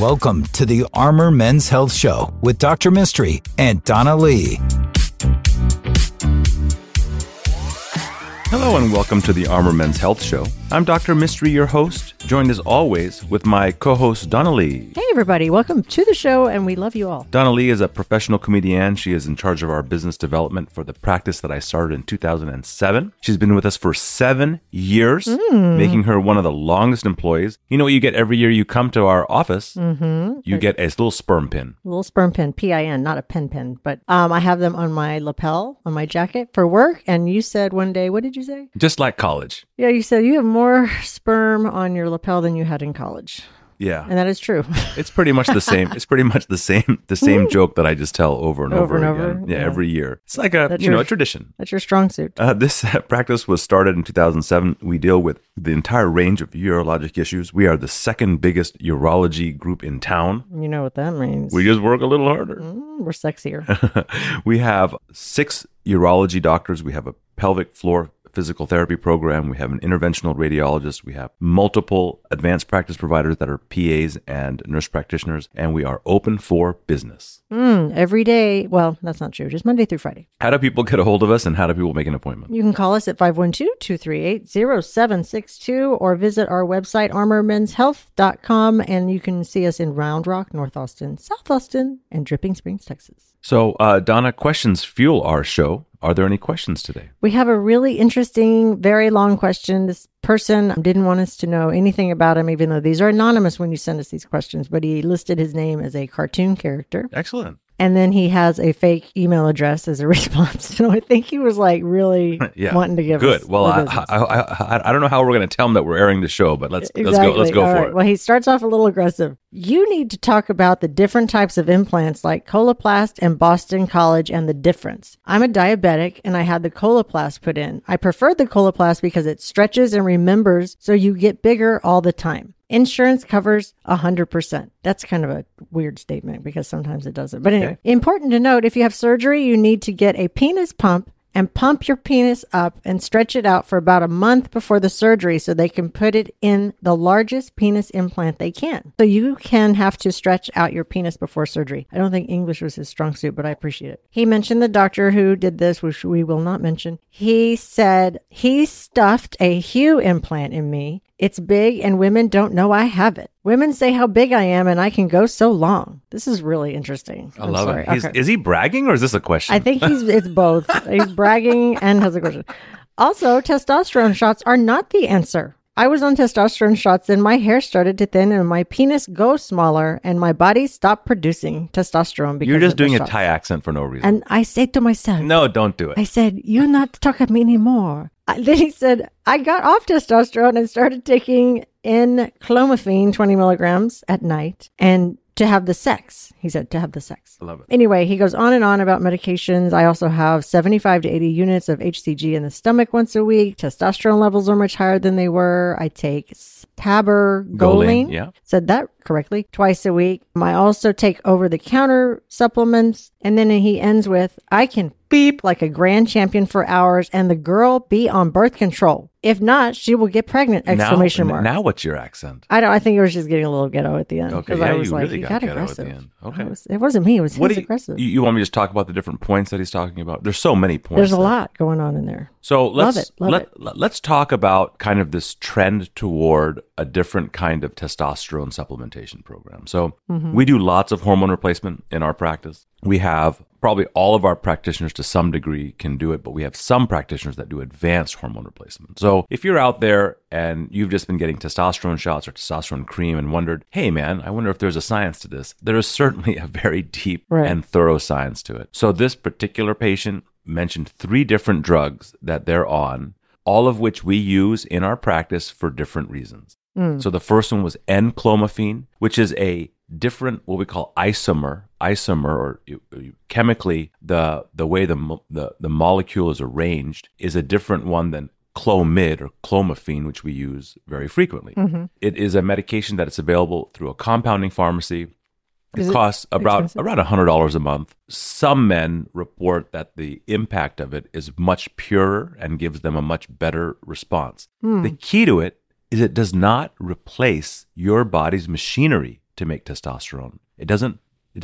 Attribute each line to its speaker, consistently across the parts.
Speaker 1: Welcome to the Armor Men's Health Show with Dr. Mystery and Donna Lee.
Speaker 2: Hello and welcome to the Armor Men's Health Show. I'm Dr. Mystery, your host, joined as always with my co-host, Donna Lee.
Speaker 3: Hey everybody, welcome to the show and we love you all.
Speaker 2: Donna Lee is a professional comedian. She is in charge of our business development for the practice that I started in 2007. She's been with us for 7 years, making her one of the longest employees. You know what you get every year you come to our office? You get a little sperm pin.
Speaker 3: A little sperm pin, P-I-N, not a pen, but I have them on my lapel, on my jacket for work. And you said one day, what did you say?
Speaker 2: Just like college.
Speaker 3: Yeah, you said you have more sperm on your lapel than you had in college.
Speaker 2: Yeah.
Speaker 3: And that is true.
Speaker 2: It's pretty much the same. It's pretty much the same joke that I just tell over and over again. Yeah, every year. It's like a tradition.
Speaker 3: That's your strong suit.
Speaker 2: This practice was started in 2007. We deal with the entire range of urologic issues. We are the second biggest urology group in town.
Speaker 3: You know what that means.
Speaker 2: We just work a little harder.
Speaker 3: We're sexier.
Speaker 2: We have 6 urology doctors. We have a pelvic floor physical therapy program. We have an interventional radiologist. We have multiple advanced practice providers that are PAs and nurse practitioners, and we are open for business.
Speaker 3: Every day. Well, that's not true. Just Monday through Friday.
Speaker 2: How do people get a hold of us and how do people make an appointment?
Speaker 3: You can call us at 512-238-0762 or visit our website, armormenshealth.com, and you can see us in Round Rock, North Austin, South Austin, and Dripping Springs, Texas.
Speaker 2: So, Donna, questions fuel our show. Are there any questions today?
Speaker 3: We have a really interesting, very long question. This person didn't want us to know anything about him, even though these are anonymous when you send us these questions, but he listed his name as a cartoon character.
Speaker 2: Excellent.
Speaker 3: And then he has a fake email address as a response. So I think he was like really wanting to give us
Speaker 2: good. Well, I don't know how we're going to tell him that we're airing the show, but let's go for it.
Speaker 3: Well, he starts off a little aggressive. You need to talk about the different types of implants like Coloplast and Boston College and the difference. I'm a diabetic and I had the Coloplast put in. I preferred the Coloplast because it stretches and remembers, so you get bigger all the time. Insurance covers 100%. That's kind of a weird statement because sometimes it doesn't. But anyway, important to note, if you have surgery, you need to get a penis pump and pump your penis up and stretch it out for about a month before the surgery so they can put it in the largest penis implant they can. So you can have to stretch out your penis before surgery. I don't think English was his strong suit, but I appreciate it. He mentioned the doctor who did this, which we will not mention. He said he stuffed a Hue implant in me. It's big and women don't know I have it. Women say how big I am and I can go so long. This is really interesting.
Speaker 2: I love it. Okay. Is he bragging or is this a question?
Speaker 3: I think it's both. He's bragging and has a question. Also, testosterone shots are not the answer. I was on testosterone shots and my hair started to thin and my penis go smaller and my body stopped producing testosterone because
Speaker 2: You're just
Speaker 3: of the
Speaker 2: doing a
Speaker 3: shots.
Speaker 2: Thai accent for no reason.
Speaker 3: And I said to myself,
Speaker 2: no, don't do it.
Speaker 3: I said, you're not talking to me anymore. Then he said, I got off testosterone and started taking in clomiphene, 20 milligrams at night, and to have the sex. He said, to have the sex.
Speaker 2: I love it.
Speaker 3: Anyway, he goes on and on about medications. I also have 75 to 80 units of HCG in the stomach once a week. Testosterone levels are much higher than they were. I take Tabergoline.
Speaker 2: Yeah.
Speaker 3: Said that correctly. Twice a week. I also take over-the-counter supplements. And then he ends with, I can beep like a grand champion for hours and the girl be on birth control. If not, she will get pregnant! Exclamation mark.
Speaker 2: Now what's your accent?
Speaker 3: I think it was just getting a little ghetto at the end.
Speaker 2: Okay,
Speaker 3: I was
Speaker 2: you
Speaker 3: like,
Speaker 2: really got ghetto
Speaker 3: aggressive.
Speaker 2: at the end. Okay.
Speaker 3: It wasn't me. It was his aggressive.
Speaker 2: You want me to just talk about the different points that he's talking about? There's so many points.
Speaker 3: There's a lot going on in there.
Speaker 2: So
Speaker 3: Love it.
Speaker 2: let's talk about kind of this trend toward a different kind of testosterone supplementation program. So we do lots of hormone replacement in our practice. We have probably all of our practitioners to some degree can do it, but we have some practitioners that do advanced hormone replacement. So if you're out there and you've just been getting testosterone shots or testosterone cream and wondered, hey man, I wonder if there's a science to this. There is certainly a very deep and thorough science to it. So this particular patient mentioned 3 different drugs that they're on, all of which we use in our practice for different reasons. So the first one was N-clomiphene, which is a different, what we call isomer, or chemically, the way the molecule is arranged is a different one than Clomid or clomiphene, which we use very frequently. It is a medication that is available through a compounding pharmacy. It costs around $100 a month. Some men report that the impact of it is much purer and gives them a much better response. The key to it is it does not replace your body's machinery to make testosterone. It doesn't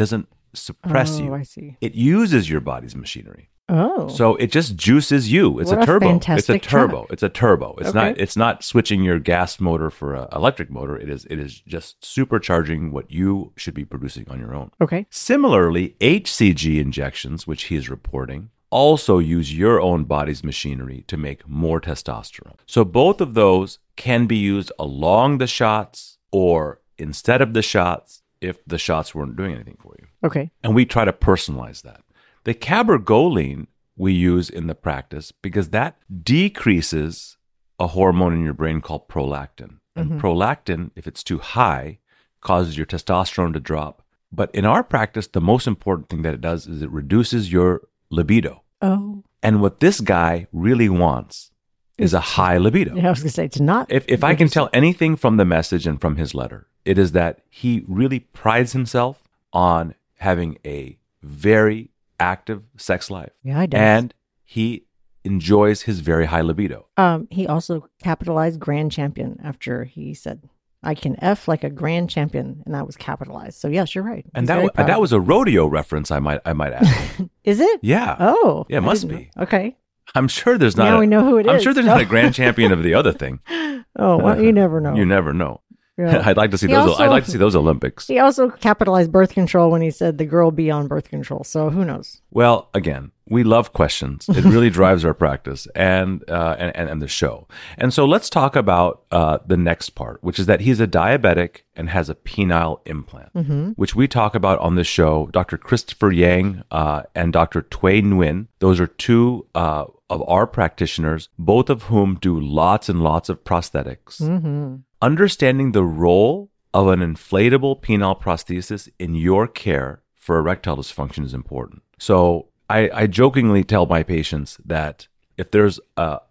Speaker 2: suppress you.
Speaker 3: I see.
Speaker 2: It uses your body's machinery.
Speaker 3: Oh.
Speaker 2: So it just juices you. It's
Speaker 3: What
Speaker 2: a
Speaker 3: a
Speaker 2: turbo.
Speaker 3: fantastic
Speaker 2: It's a turbo.
Speaker 3: truck.
Speaker 2: It's a turbo. It's
Speaker 3: Okay.
Speaker 2: not switching your gas motor for an electric motor. It is just supercharging what you should be producing on your own.
Speaker 3: Okay.
Speaker 2: Similarly, HCG injections, which he is reporting, also use your own body's machinery to make more testosterone. So both of those can be used along the shots or instead of the shots if the shots weren't doing anything for you.
Speaker 3: Okay.
Speaker 2: And we try to personalize that. The cabergoline we use in the practice because that decreases a hormone in your brain called prolactin. And prolactin, if it's too high, causes your testosterone to drop. But in our practice, the most important thing that it does is it reduces your libido.
Speaker 3: Oh.
Speaker 2: And what this guy really wants is a high libido.
Speaker 3: Yeah, I was going to say, to not.
Speaker 2: If I can tell anything from the message and from his letter, it is that he really prides himself on having a very active sex life.
Speaker 3: Yeah, he does.
Speaker 2: And he enjoys his very high libido.
Speaker 3: He also capitalized grand champion after he said, I can F like a grand champion. And that was capitalized. So yes, you're right.
Speaker 2: And
Speaker 3: He's very proud.
Speaker 2: that was a rodeo reference, I might add.
Speaker 3: Is it?
Speaker 2: Yeah.
Speaker 3: Oh.
Speaker 2: Yeah, it
Speaker 3: I
Speaker 2: must
Speaker 3: didn't
Speaker 2: be.
Speaker 3: know. Okay.
Speaker 2: I'm sure there's not
Speaker 3: Now we know who it
Speaker 2: I'm
Speaker 3: is.
Speaker 2: sure there's not a grand champion of the other thing.
Speaker 3: Oh, well, you never know.
Speaker 2: You never know.
Speaker 3: Yeah.
Speaker 2: I'd like to see
Speaker 3: He
Speaker 2: those.
Speaker 3: also-
Speaker 2: I'd like to see those Olympics.
Speaker 3: He also capitalized birth control when he said the girl be on birth control. So who knows?
Speaker 2: Well, again, we love questions. It really drives our practice and the show. And so let's talk about the next part, which is that he's a diabetic and has a penile implant, which we talk about on this show. Dr. Christopher Yang and Dr. Tui Nguyen. Those are two of our practitioners, both of whom do lots and lots of prosthetics. Understanding the role of an inflatable penile prosthesis in your care for erectile dysfunction is important. So I jokingly tell my patients that if there's a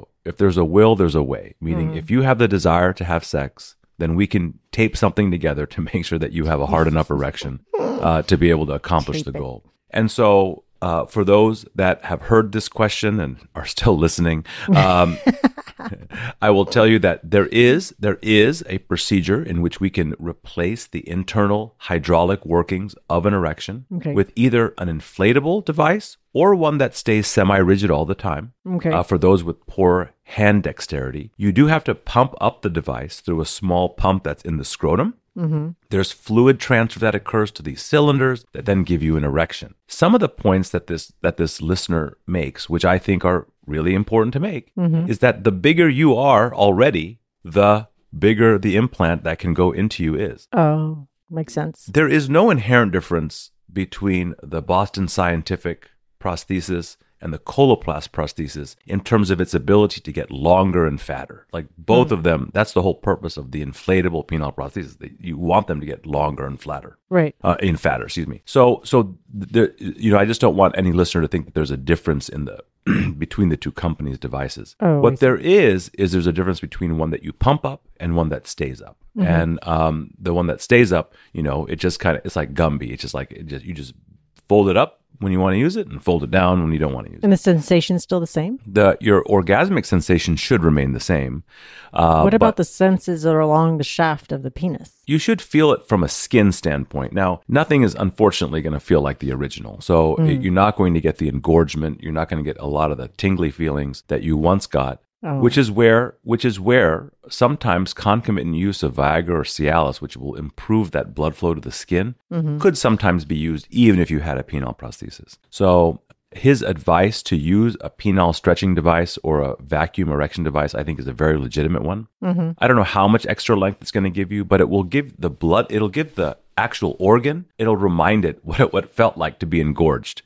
Speaker 2: will, there's a way. Meaning, if you have the desire to have sex, then we can tape something together to make sure that you have a hard enough erection to be able to accomplish the goal. And so, for those that have heard this question and are still listening, I will tell you that there is a procedure in which we can replace the internal hydraulic workings of an erection with either an inflatable device or one that stays semi-rigid all the time. For those with poor hand dexterity, you do have to pump up the device through a small pump that's in the scrotum. There's fluid transfer that occurs to these cylinders that then give you an erection. Some of the points that this listener makes, which I think are really important to make, is that the bigger you are already, the bigger the implant that can go into you is.
Speaker 3: Oh, makes sense.
Speaker 2: There is no inherent difference between the Boston Scientific prosthesis and the Coloplast prosthesis in terms of its ability to get longer and fatter. Like both of them, that's the whole purpose of the inflatable penile prosthesis. You want them to get longer and flatter.
Speaker 3: Right.
Speaker 2: In fatter, excuse me. So there, I just don't want any listener to think that there's a difference in the between the two companies' devices.
Speaker 3: Oh,
Speaker 2: what there is there's a difference between one that you pump up and one that stays up. And the one that stays up, it just it's like Gumby. It's just like you just fold it up when you want to use it and fold it down when you don't want to use it.
Speaker 3: And the sensation's still the same?
Speaker 2: Your orgasmic sensation should remain the same.
Speaker 3: What about the senses that are along the shaft of the penis?
Speaker 2: You should feel it from a skin standpoint. Now, nothing is unfortunately going to feel like the original. So you're not going to get the engorgement. You're not going to get a lot of the tingly feelings that you once got.
Speaker 3: Oh.
Speaker 2: Which is where sometimes concomitant use of Viagra or Cialis, which will improve that blood flow to the skin, could sometimes be used even if you had a penile prosthesis. So his advice to use a penile stretching device or a vacuum erection device, I think, is a very legitimate one. I don't know how much extra length it's going to give you, but it will give the blood, it'll give the actual organ, it'll remind it what it felt like to be engorged.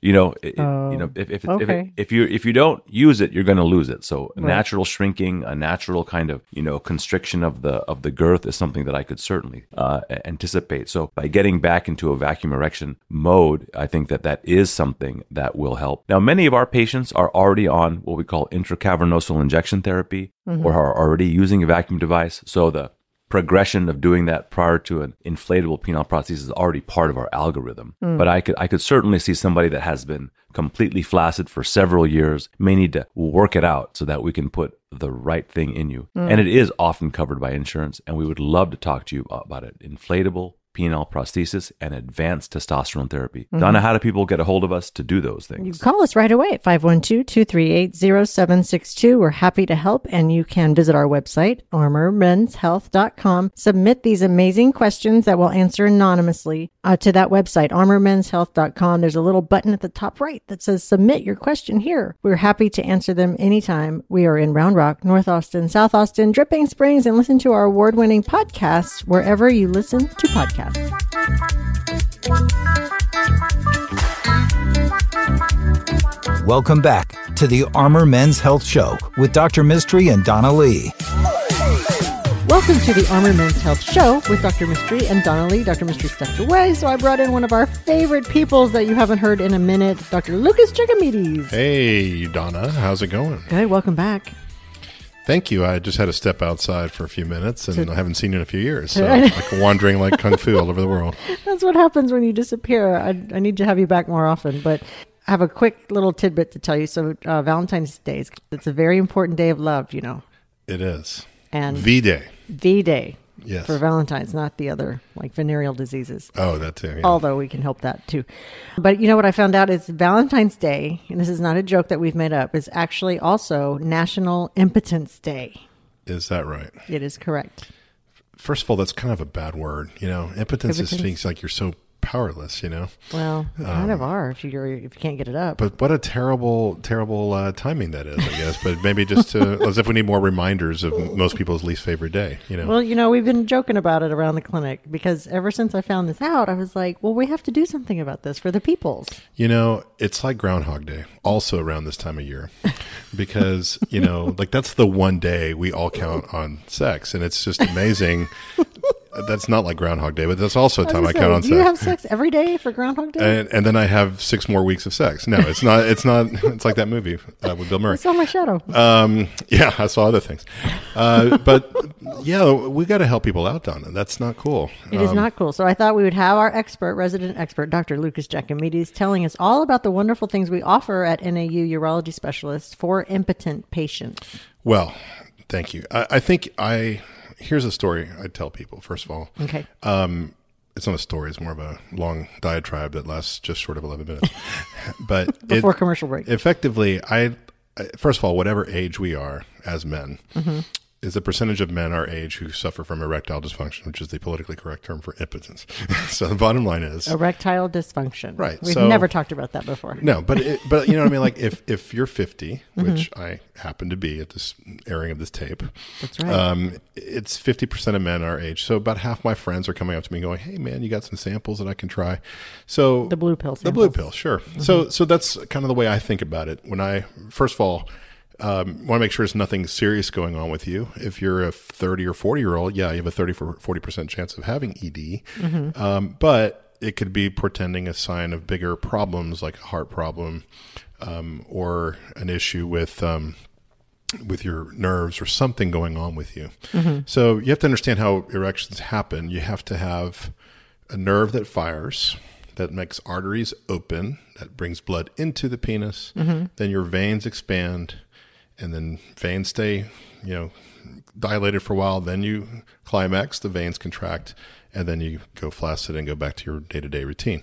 Speaker 2: If you don't use it, you're going to lose it. So a natural shrinking, a natural kind of constriction of the girth is something that I could certainly anticipate. So by getting back into a vacuum erection mode, I think that is something that will help. Now, many of our patients are already on what we call intracavernosal injection therapy, or are already using a vacuum device. So the progression of doing that prior to an inflatable penile prosthesis is already part of our algorithm. But I could certainly see somebody that has been completely flaccid for several years may need to work it out so that we can put the right thing in you. And it is often covered by insurance, and we would love to talk to you about it. Inflatable penile prosthesis, and advanced testosterone therapy. Donna, how do people get a hold of us to do those things?
Speaker 3: You call us right away at 512-238-0762. We're happy to help, and you can visit our website, armormenshealth.com. Submit these amazing questions that we'll answer anonymously to that website, armormenshealth.com. There's a little button at the top right that says submit your question here. We're happy to answer them anytime. We are in Round Rock, North Austin, South Austin, Dripping Springs, and listen to our award-winning podcasts wherever you listen to podcasts.
Speaker 1: Welcome back to the Armor Men's Health Show with Dr. Mystery and Donna Lee.
Speaker 3: Welcome to the Armor Men's Health Show with Dr. Mystery and Donna Lee. Dr. Mystery stepped away, so I brought in one of our favorite peoples that you haven't heard in a minute, Dr. Lucas Giacomides.
Speaker 4: Hey, Donna. How's it going?
Speaker 3: Good. Welcome back.
Speaker 4: Thank you. I just had to step outside for a few minutes, and I haven't seen you in a few years. So like wandering like kung fu all over the world.
Speaker 3: That's what happens when you disappear. I need to have you back more often, but I have a quick little tidbit to tell you. So Valentine's Day, it's a very important day of love, you know.
Speaker 4: It is.
Speaker 3: And
Speaker 4: V-Day.
Speaker 3: V-Day.
Speaker 4: Yes.
Speaker 3: For Valentine's, not the other, like venereal diseases.
Speaker 4: Oh, that too. Yeah.
Speaker 3: Although we can help that too. But you know what I found out is Valentine's Day, and this is not a joke that we've made up, is actually also National Impotence Day.
Speaker 4: Is that right?
Speaker 3: It is correct.
Speaker 4: First of all, that's kind of a bad word. You know, impotence just seems like you're so powerless, you know?
Speaker 3: Well, you kind of are if you can't get it up.
Speaker 4: But what a terrible timing that is, I guess. But maybe just as if we need more reminders of most people's least favorite day, you know?
Speaker 3: Well, you know, we've been joking about it around the clinic because ever since I found this out, I was like, well, we have to do something about this for the peoples.
Speaker 4: You know, it's like Groundhog Day, also around this time of year. Because, you know, like that's the one day we all count on sex. And it's just amazing. That's not like Groundhog Day, but that's also a time I count on sex.
Speaker 3: Do you have sex every day for Groundhog Day?
Speaker 4: And then I have 6 more weeks of sex. No, it's not. It's like that movie with Bill Murray.
Speaker 3: I saw my shadow.
Speaker 4: Yeah, I saw other things. But yeah, we got to help people out, Donna. That's not cool.
Speaker 3: It is not cool. So I thought we would have our resident expert, Dr. Lucas Giacomides, telling us all about the wonderful things we offer at NAU Urology Specialists for impotent patients.
Speaker 4: Well, thank you. I think here's a story I tell people, first of all.
Speaker 3: Okay.
Speaker 4: It's not a story. It's more of a long diatribe that lasts just short of 11 minutes. But
Speaker 3: before commercial break.
Speaker 4: Effectively, first of all, whatever age we are as men, is the percentage of men our age who suffer from erectile dysfunction, which is the politically correct term for impotence. So the bottom line is
Speaker 3: erectile dysfunction.
Speaker 4: Right.
Speaker 3: We've never talked about that before.
Speaker 4: No, but you know what I mean? Like if you're 50, which I happen to be at this airing of this tape.
Speaker 3: That's right.
Speaker 4: It's 50% of men our age. So about half my friends are coming up to me going, hey man, you got some samples that I can try. So
Speaker 3: the blue pill samples.
Speaker 4: The blue pill, sure. So that's kind of the way I think about it. When I, first of all, want to make sure there's nothing serious going on with you. If you're a 30 or 40-year-old, yeah, you have a 40% chance of having ED. But it could be portending a sign of bigger problems like a heart problem or an issue with your nerves or something going on with you. So you have to understand how erections happen. You have to have a nerve that fires, that makes arteries open, that brings blood into the penis. Then your veins expand. And then veins stay, you know, dilated for a while. Then you climax, the veins contract, and then you go flaccid and go back to your day-to-day routine.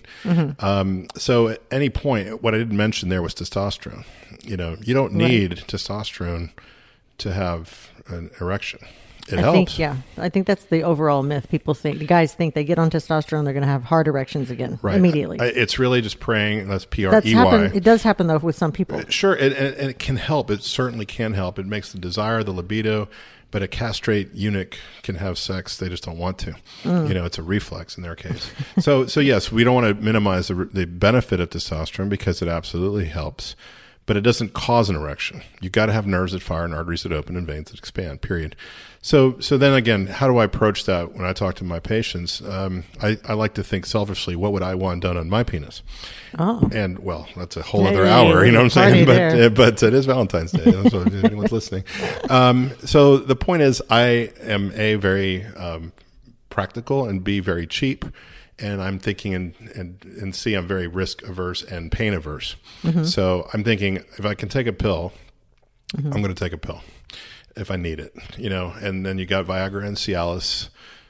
Speaker 4: So at any point, what I didn't mention there was testosterone. You know, you don't need testosterone to have an erection. It helps.
Speaker 3: I think that's the overall myth. People think, the guys think they get on testosterone, they're going to have hard erections again immediately.
Speaker 4: It's really just praying. That's P-R-E-Y.
Speaker 3: It does happen, though, with some people.
Speaker 4: Sure, and it can help. It certainly can help. It makes the desire, the libido, but a castrate eunuch can have sex. They just don't want to. You know, it's a reflex in their case. So yes, we don't want to minimize the benefit of testosterone because it absolutely helps. But it doesn't cause an erection. You got to have nerves that fire and arteries that open and veins that expand, period. So then again, how do I approach that when I talk to my patients? I like to think selfishly, what would I want done on my penis? Oh. And well, that's a whole other hour, you know what I'm saying? But it is Valentine's Day. That's what anyone's listening. So the point is I am A, very practical and B, very cheap. And I'm thinking and C, I'm very risk averse and pain averse. So I'm thinking if I can take a pill, I'm going to take a pill if I need it, you know. And then you got Viagra and Cialis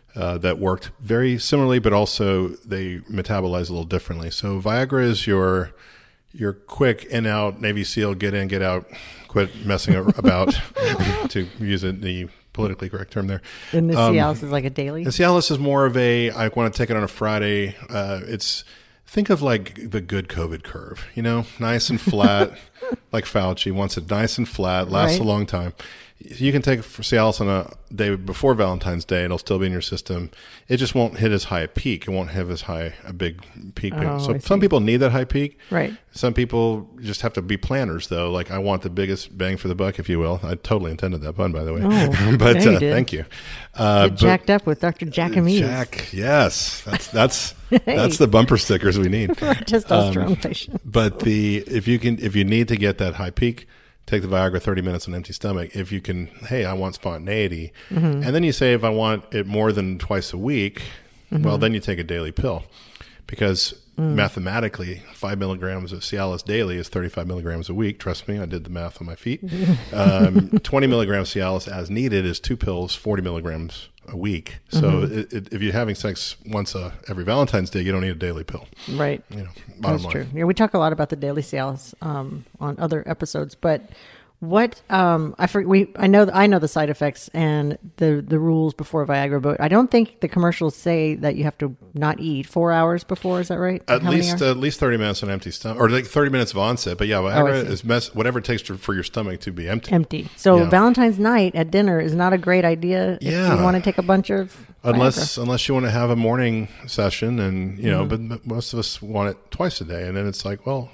Speaker 4: that worked very similarly, but also they metabolize a little differently. So Viagra is your quick in out, Navy SEAL, get in, get out, quit messing about, to use the politically correct term there.
Speaker 3: And the Cialis is like a daily?
Speaker 4: The Cialis is more of a, I want to take it on a Friday. Think of like the good COVID curve, nice and flat, like Fauci wants it nice and flat, lasts a long time. You can take Cialis on a day before Valentine's Day. It'll still be in your system. It just won't hit as high a peak. It won't have as high a big peak. So some people need that high peak.
Speaker 3: Right.
Speaker 4: Some people just have to be planners, though. Like, I want the biggest bang for the buck, if you will. I totally intended that pun, by the way.
Speaker 3: Oh,
Speaker 4: but
Speaker 3: you did.
Speaker 4: thank you.
Speaker 3: Get jacked up with Dr. Jackamees.
Speaker 4: Jack, yes. That's that's the bumper stickers we need.
Speaker 3: For our testosterone patients.
Speaker 4: But if you need to get that high peak, take the Viagra 30 minutes on an empty stomach. If you can, hey, I want spontaneity. And then you say, if I want it more than twice a week, well, then you take a daily pill. Because mathematically, 5 milligrams of Cialis daily is 35 milligrams a week. Trust me, I did the math on my feet. 20 milligrams Cialis as needed is 2 pills, 40 milligrams a week. So if you're having sex once every Valentine's Day, you don't need a daily pill.
Speaker 3: Right.
Speaker 4: Bottom
Speaker 3: That's
Speaker 4: line.
Speaker 3: true. Yeah, we talk a lot about the daily Cialis on other episodes, but what I know the side effects and the rules before Viagra, but I don't think the commercials say that you have to not eat 4 hours before. Is that right?
Speaker 4: At least 30 minutes on empty stomach, or like 30 minutes of onset. But yeah, Viagra is whatever it takes for your stomach to be empty.
Speaker 3: Empty. So Valentine's night at dinner is not a great idea if you want to take a bunch of Viagra. Unless
Speaker 4: you want to have a morning session, and but most of us want it twice a day, and then it's like, well,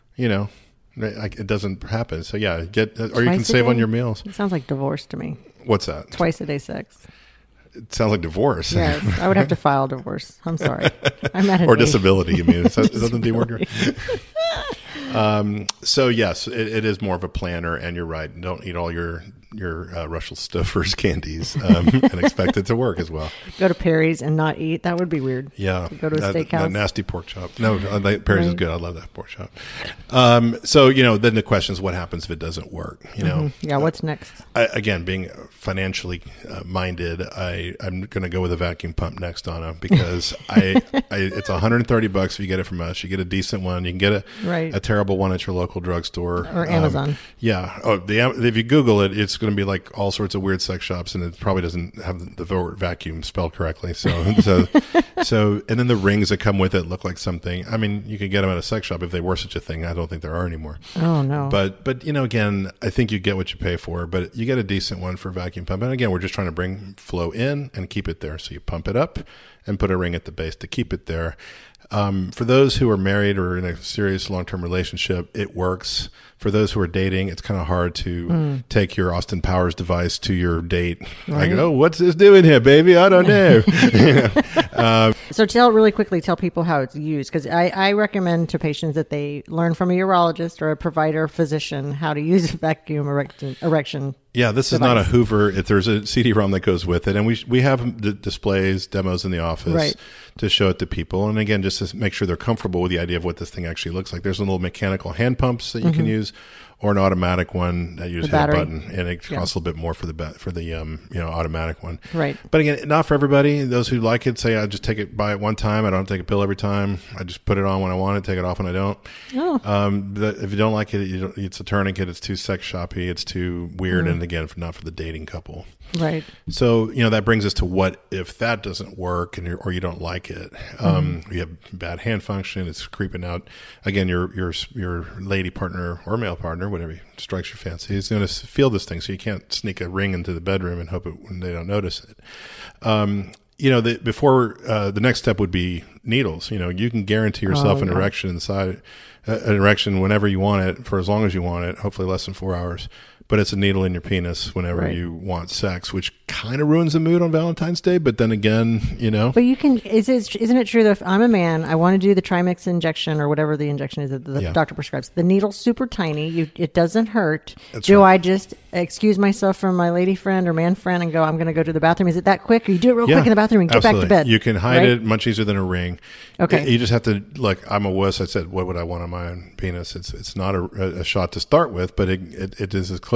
Speaker 4: it doesn't happen. So yeah, or you can save on your meals.
Speaker 3: It sounds like divorce to me.
Speaker 4: What's that?
Speaker 3: Twice a day sex.
Speaker 4: It sounds like divorce.
Speaker 3: Yes, I would have to file divorce. I'm sorry. I'm at
Speaker 4: or disability. You mean? Is that the D word? So yes, it is more of a planner, and you're right. Don't eat all your Russell Stover's candies and expect it to work as well.
Speaker 3: Go to Perry's and not eat. That would be weird.
Speaker 4: Yeah.
Speaker 3: Go to a steakhouse.
Speaker 4: That nasty pork chop. No, Perry's is good. I love that pork chop. So, then the question is, what happens if it doesn't work?
Speaker 3: Yeah, what's next?
Speaker 4: Again, being financially minded, I'm going to go with a vacuum pump next, Donna, because it's $130 if you get it from us. You get a decent one. You can get a terrible one at your local drugstore.
Speaker 3: Or Amazon.
Speaker 4: Yeah. If you Google it, it's going to be like all sorts of weird sex shops, and it probably doesn't have the word vacuum spelled correctly. So, and then the rings that come with it look like something. I mean, you could get them at a sex shop if they were such a thing. I don't think there are anymore.
Speaker 3: Oh no.
Speaker 4: But again, I think you get what you pay for. But you get a decent one for vacuum pump. And again, we're just trying to bring flow in and keep it there. So you pump it up and put a ring at the base to keep it there. For those who are married or in a serious long-term relationship, it works. For those who are dating, it's kind of hard to take your Austin Powers device to your date.
Speaker 3: Right.
Speaker 4: Like, oh, what's this doing here, baby? I don't know.
Speaker 3: So tell people how it's used, because I recommend to patients that they learn from a urologist or a provider physician how to use a vacuum erection.
Speaker 4: Yeah, this is not a Hoover. There's a CD-ROM that goes with it, and we have displays, demos in the office to show it to people. And again, just to make sure they're comfortable with the idea of what this thing actually looks like. There's a little mechanical hand pumps that you can use, or an automatic one that you just hit a button, and it costs a little bit more for the automatic one.
Speaker 3: Right.
Speaker 4: But again, not for everybody. Those who like it say, I just buy it one time. I don't take a pill every time. I just put it on when I want it, take it off when I don't.
Speaker 3: Oh.
Speaker 4: If you don't like it, it's a tourniquet. It's too sex shoppy. It's too weird. And again, not for the dating couple.
Speaker 3: Right.
Speaker 4: So, that brings us to what if that doesn't work or you don't like it. You have bad hand function. It's creeping out. Again, your lady partner or male partner, whatever strikes your fancy, is going to feel this thing. So you can't sneak a ring into the bedroom and hope they don't notice it. The next step would be needles. You can guarantee yourself an erection inside, an erection whenever you want it, for as long as you want it, hopefully less than 4 hours. But it's a needle in your penis whenever you want sex, which kind of ruins the mood on Valentine's Day. But then again, But
Speaker 3: you can, isn't it true that if I'm a man, I want to do the Trimix injection or whatever the injection is that the doctor prescribes. The needle's super tiny. It doesn't hurt. I just excuse myself from my lady friend or man friend and go, I'm going to go to the bathroom? Is it that quick? Or you do it real quick in the bathroom and get back to bed?
Speaker 4: You can hide it much easier than a ring.
Speaker 3: Okay.
Speaker 4: You just have to, I'm a wuss. I said, what would I want on my own penis? It's not a shot to start with, but it is as close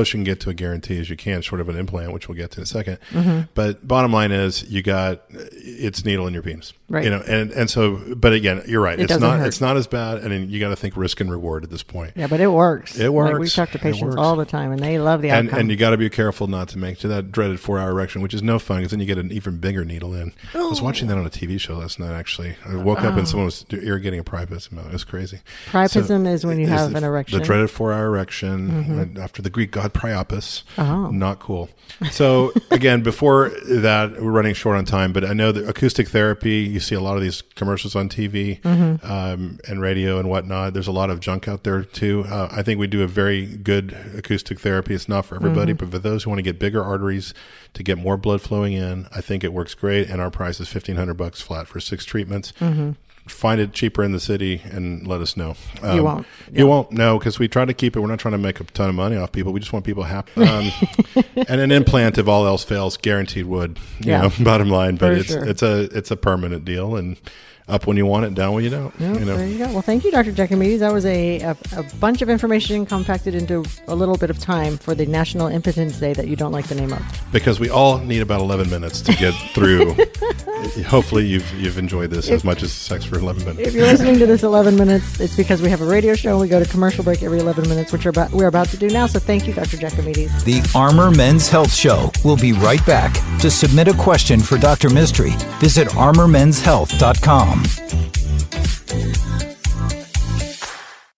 Speaker 4: close you can get to a guarantee as you can, short of an implant, which we'll get to in a second. But bottom line is, it's needle in your penis,
Speaker 3: right?
Speaker 4: And so, but again, you're right. It's not as bad, and then you got to think risk and reward at this point.
Speaker 3: Yeah, but it works.
Speaker 4: It works.
Speaker 3: Like, we talk to patients all the time, and they love the outcome.
Speaker 4: And you got to be careful not to make to that dreaded 4-hour erection, which is no fun, because then you get an even bigger needle in. I was watching that on a TV show last night. Actually, I woke up and someone was irrigating a priapism. It was crazy.
Speaker 3: Priapism is when you have an erection.
Speaker 4: The dreaded 4-hour erection after the Greek god Priapus. Not cool. So again, before that, we're running short on time, but I know that acoustic therapy, you see a lot of these commercials on TV and radio and whatnot. There's a lot of junk out there too. I think we do a very good acoustic therapy. It's not for everybody, but for those who want to get bigger arteries to get more blood flowing in, I think it works great. And our price is $1,500 flat for 6 treatments. Find it cheaper in the city and let us know.
Speaker 3: You won't.
Speaker 4: You won't, no, because we try to keep it. We're not trying to make a ton of money off people. We just want people happy. And an implant, if all else fails, guaranteed would. You know, bottom line. But it's a permanent deal, and up when you want it, down when you don't.
Speaker 3: Yep, there you go. Well, thank you, Dr. Giacomides. That was a bunch of information compacted into a little bit of time for the National Impotence Day that you don't like the name of.
Speaker 4: Because we all need about 11 minutes to get through. Hopefully you've enjoyed this as much as sex for 11 minutes.
Speaker 3: If you're listening to this 11 minutes, it's because we have a radio show and we go to commercial break every 11 minutes, which we're about to do now. So thank you, Dr. Giacomides.
Speaker 1: The Armor Men's Health Show will be right back. To submit a question for Dr. Mistry, visit armormenshealth.com.